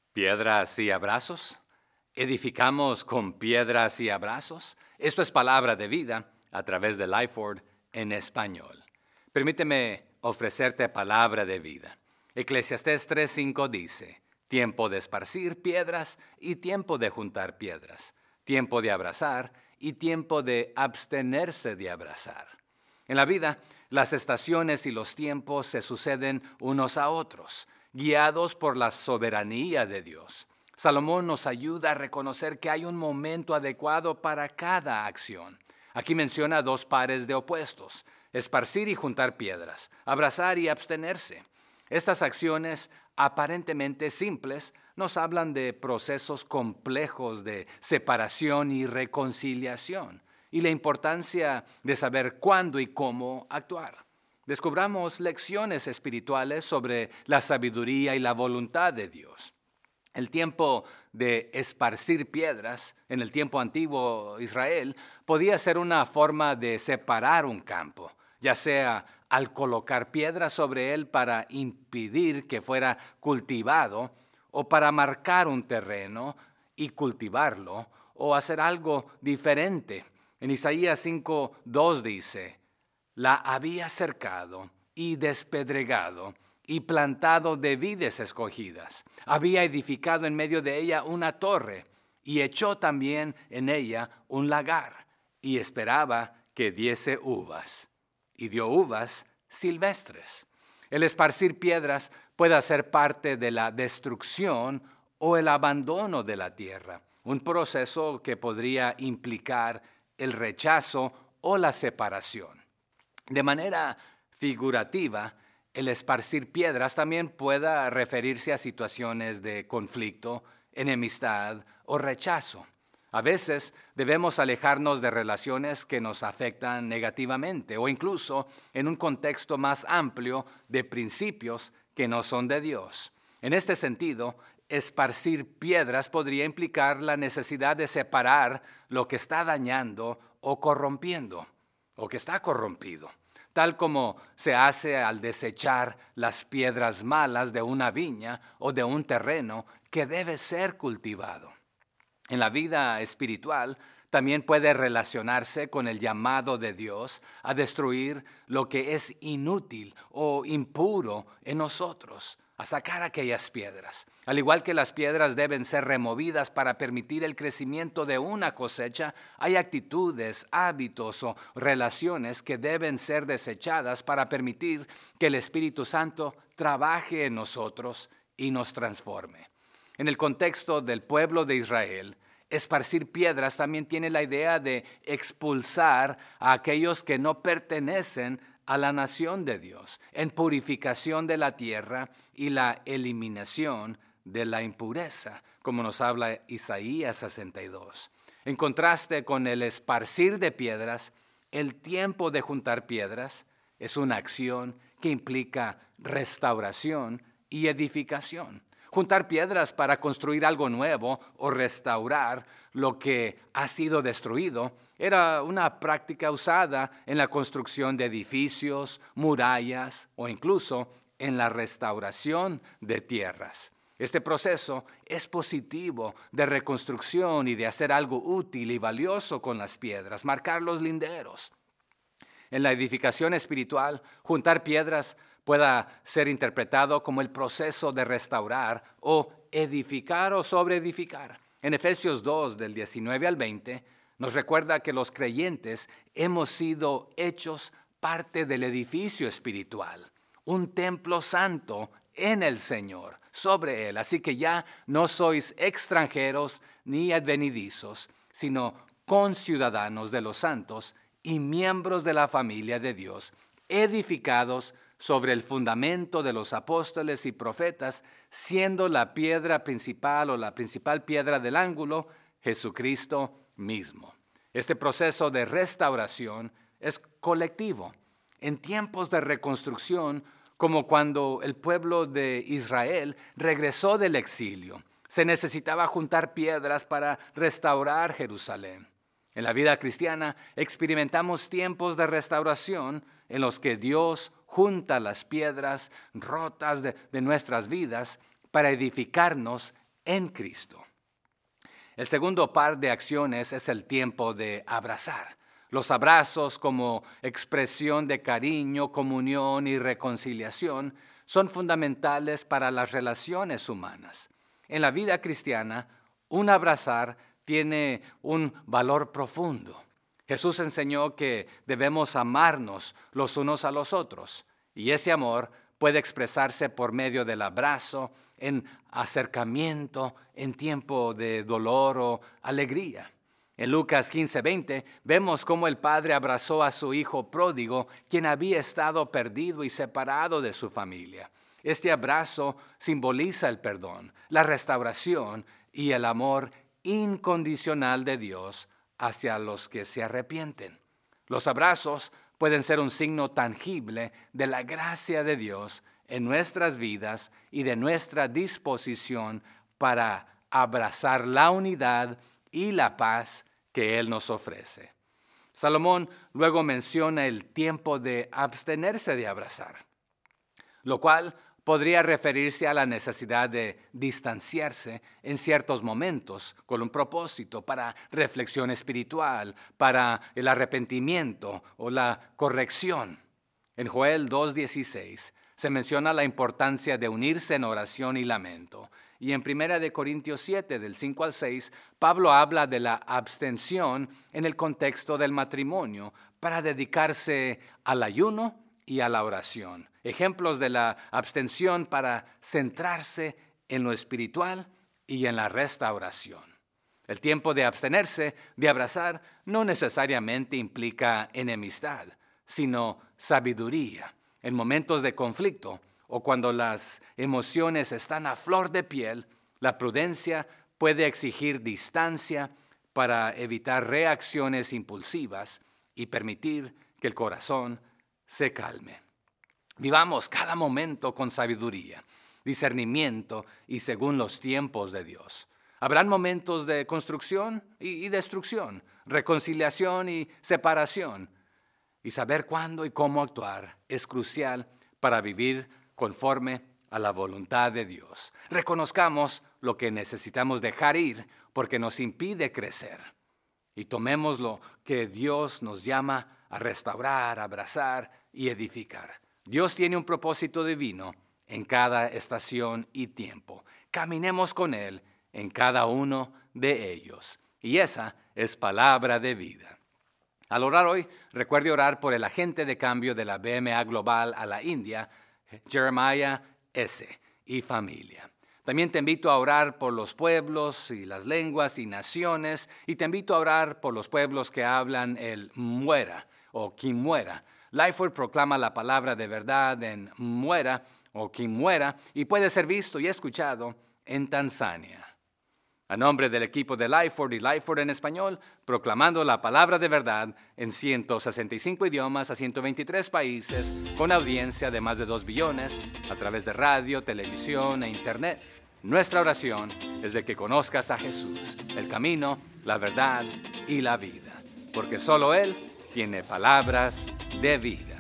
Piedras y abrazos. Edificamos con piedras y abrazos. Esto es palabra de vida a través de Lifeword en español. Permíteme ofrecerte palabra de vida. Eclesiastés 3:5 dice: tiempo de esparcir piedras y tiempo de juntar piedras, tiempo de abrazar y tiempo de abstenerse de abrazar. En la vida, las estaciones y los tiempos se suceden unos a otros, guiados por la soberanía de Dios. Salomón nos ayuda a reconocer que hay un momento adecuado para cada acción. Aquí menciona dos pares de opuestos: esparcir y juntar piedras, abrazar y abstenerse. Estas acciones aparentemente simples nos hablan de procesos complejos de separación y reconciliación y la importancia de saber cuándo y cómo actuar. Descubramos lecciones espirituales sobre la sabiduría y la voluntad de Dios. El tiempo de esparcir piedras en el tiempo antiguo Israel podía ser una forma de separar un campo, ya sea al colocar piedras sobre él para impedir que fuera cultivado, o para marcar un terreno y cultivarlo, o hacer algo diferente. En Isaías 5:2 dice: la había cercado y despedregado y plantado de vides escogidas. Había edificado en medio de ella una torre y echó también en ella un lagar y esperaba que diese uvas. Y dio uvas silvestres. El esparcir piedras puede ser parte de la destrucción o el abandono de la tierra, un proceso que podría implicar el rechazo o la separación. De manera figurativa, el esparcir piedras también puede referirse a situaciones de conflicto, enemistad o rechazo. A veces debemos alejarnos de relaciones que nos afectan negativamente o incluso en un contexto más amplio de principios que no son de Dios. En este sentido, esparcir piedras podría implicar la necesidad de separar lo que está dañando o corrompiendo, o que está corrompido, tal como se hace al desechar las piedras malas de una viña o de un terreno que debe ser cultivado. En la vida espiritual también puede relacionarse con el llamado de Dios a destruir lo que es inútil o impuro en nosotros, a sacar aquellas piedras. Al igual que las piedras deben ser removidas para permitir el crecimiento de una cosecha, hay actitudes, hábitos o relaciones que deben ser desechadas para permitir que el Espíritu Santo trabaje en nosotros y nos transforme. En el contexto del pueblo de Israel, esparcir piedras también tiene la idea de expulsar a aquellos que no pertenecen a la nación de Dios, en purificación de la tierra y la eliminación de la impureza, como nos habla Isaías 62. En contraste con el esparcir de piedras, el tiempo de juntar piedras es una acción que implica restauración y edificación. Juntar piedras para construir algo nuevo o restaurar lo que ha sido destruido era una práctica usada en la construcción de edificios, murallas o incluso en la restauración de tierras. Este proceso es positivo de reconstrucción y de hacer algo útil y valioso con las piedras, marcar los linderos. En la edificación espiritual, juntar piedras pueda ser interpretado como el proceso de restaurar o edificar o sobreedificar. En Efesios 2, del 19 al 20, nos recuerda que los creyentes hemos sido hechos parte del edificio espiritual, un templo santo en el Señor, sobre Él. Así que ya no sois extranjeros ni advenedizos, sino conciudadanos de los santos y miembros de la familia de Dios, edificados sobre el fundamento de los apóstoles y profetas, siendo la piedra principal o la principal piedra del ángulo, Jesucristo mismo. Este proceso de restauración es colectivo. En tiempos de reconstrucción, como cuando el pueblo de Israel regresó del exilio, se necesitaba juntar piedras para restaurar Jerusalén. En la vida cristiana experimentamos tiempos de restauración en los que Dios junta las piedras rotas de nuestras vidas para edificarnos en Cristo. El segundo par de acciones es el tiempo de abrazar. Los abrazos como expresión de cariño, comunión y reconciliación son fundamentales para las relaciones humanas. En la vida cristiana, un abrazar tiene un valor profundo. Jesús enseñó que debemos amarnos los unos a los otros, y ese amor puede expresarse por medio del abrazo, en acercamiento, en tiempo de dolor o alegría. En Lucas 15:20 vemos cómo el padre abrazó a su hijo pródigo, quien había estado perdido y separado de su familia. Este abrazo simboliza el perdón, la restauración y el amor incondicional de Dios hacia los que se arrepienten. Los abrazos pueden ser un signo tangible de la gracia de Dios en nuestras vidas y de nuestra disposición para abrazar la unidad y la paz que Él nos ofrece. Salomón luego menciona el tiempo de abstenerse de abrazar, lo cual podría referirse a la necesidad de distanciarse en ciertos momentos con un propósito para reflexión espiritual, para el arrepentimiento o la corrección. En Joel 2:16 se menciona la importancia de unirse en oración y lamento. Y en 1 Corintios 7, del 5 al 6, Pablo habla de la abstención en el contexto del matrimonio para dedicarse al ayuno y a la oración. Ejemplos de la abstención para centrarse en lo espiritual y en la restauración. El tiempo de abstenerse, de abrazar, no necesariamente implica enemistad, sino sabiduría. En momentos de conflicto o cuando las emociones están a flor de piel, la prudencia puede exigir distancia para evitar reacciones impulsivas y permitir que el corazón se calme. Vivamos cada momento con sabiduría, discernimiento y según los tiempos de Dios. Habrán momentos de construcción y destrucción, reconciliación y separación. Y saber cuándo y cómo actuar es crucial para vivir conforme a la voluntad de Dios. Reconozcamos lo que necesitamos dejar ir porque nos impide crecer. Y tomemos lo que Dios nos llama a restaurar, abrazar y edificar. Dios tiene un propósito divino en cada estación y tiempo. Caminemos con Él en cada uno de ellos. Y esa es palabra de vida. Al orar hoy, recuerde orar por el agente de cambio de la BMA Global a la India, Jeremiah S. y familia. También te invito a orar por los pueblos y las lenguas y naciones, y te invito a orar por los pueblos que hablan el Muera o Kimuera. Lifeword proclama la palabra de verdad en Muera o Kimuera y puede ser visto y escuchado en Tanzania. A nombre del equipo de Lifeword y Lifeword en español, proclamando la palabra de verdad en 165 idiomas a 123 países, con audiencia de más de 2 billones, a través de radio, televisión e internet. Nuestra oración es de que conozcas a Jesús, el camino, la verdad y la vida, porque solo Él tiene palabras de vida.